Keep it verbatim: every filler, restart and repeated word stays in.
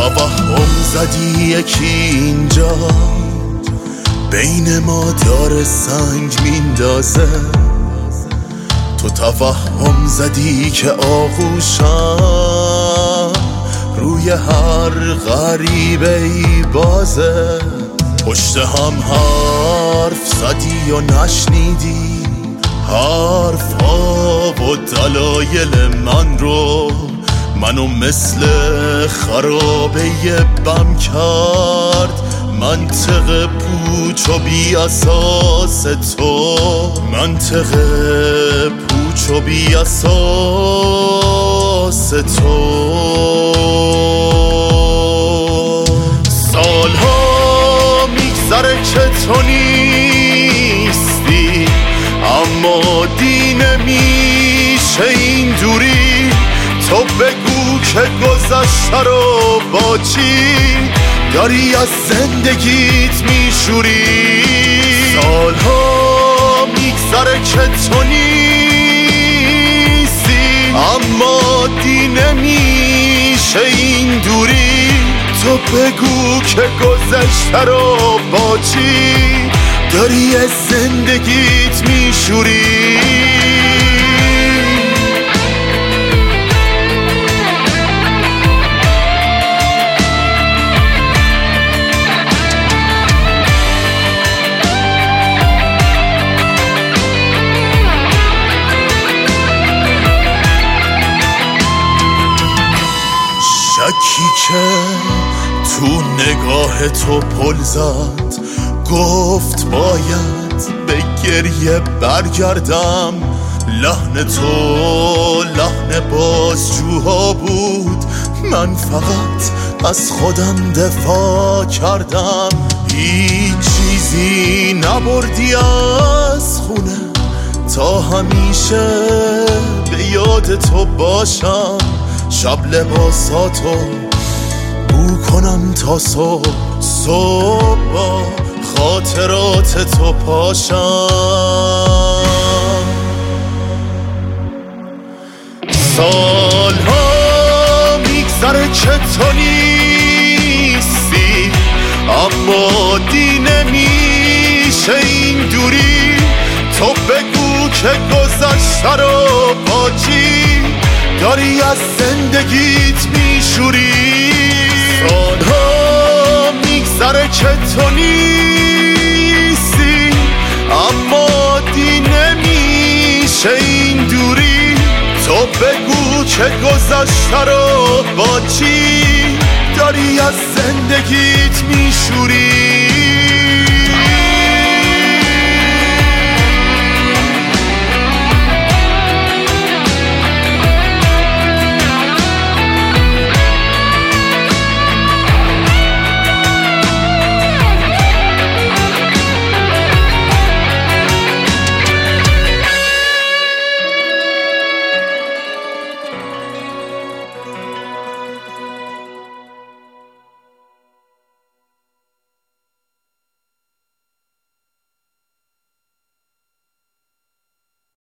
توهم زدی یکی اینجا بین ما داره سنگ میندازه. تو توهم زدی که آغوشم روی هر غریبه ای بازه. پشت هم حرف زدی و نشنیدی حرف ها و دلایل من رو. منو مثل خرابه بم کرد منطق پوچ و بی اساس تو. منطق پوچ و بی اساس تو. سالها میگذره که تو نیستی اما دی نمیشه این دوری. تو بگو که گذشته رو با چی داری از زندگیت میشوری. سالها میگذره که تو نیستی اما دی نمیشه این دوری. تو بگو که گذشته رو با چی داری از زندگیت میشوری. شکی که تو نگاه تو پل زد گفت باید به گریه برگردم. لحن تو لحن بازجوها بود من فقط از خودم دفاع کردم. هیچ چیزی نبردی از خونه تا همیشه به یاد تو باشم. شب لباساتو بو کنم تا صبح صبح با خاطرات تو پاشم. سالها میگذره که تو نیستی اما دی نمیشه این دوری. تو بگو که گذشته رو با چی داری از زندگیت میشوری. سالها میگذره که تو نیستی اما دی نمیشه این دوری. تو بگو که گذشته رو با چی داری از زندگیت میشوری.